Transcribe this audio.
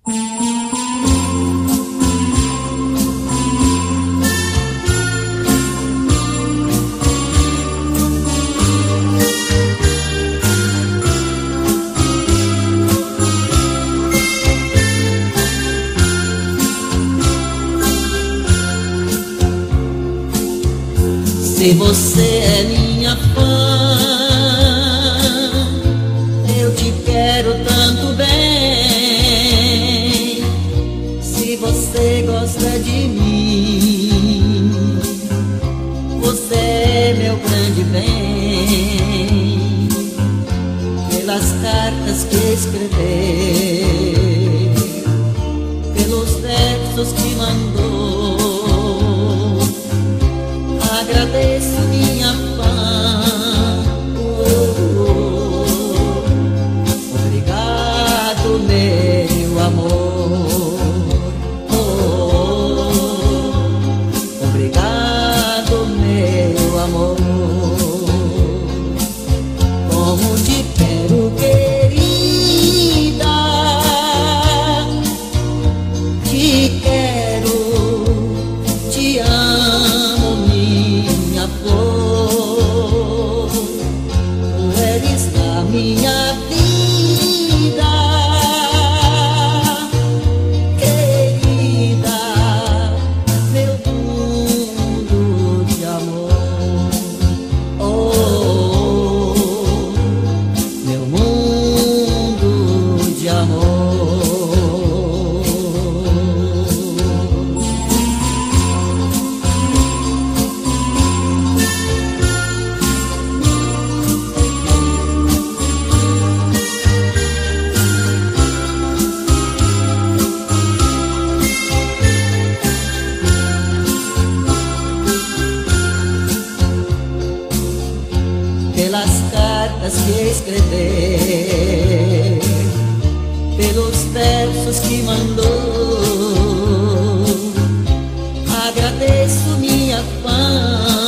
Se você é minha fã, eu te quero tanto bem. Se você gosta de mim, você é meu grande bem. Pelas cartas que escrever, pelos versos que mandou, agradeço minha fã. Obrigado, meu amor. Obrigado, meu amor. Como te quero, querida, te quero, te amo, minha flor. Tu eres a minha vida, querida, meu mundo de amor. Oh, meu mundo de amor. Pelas cartas que escrever, pelos versos que mandou, agradeço minha fã.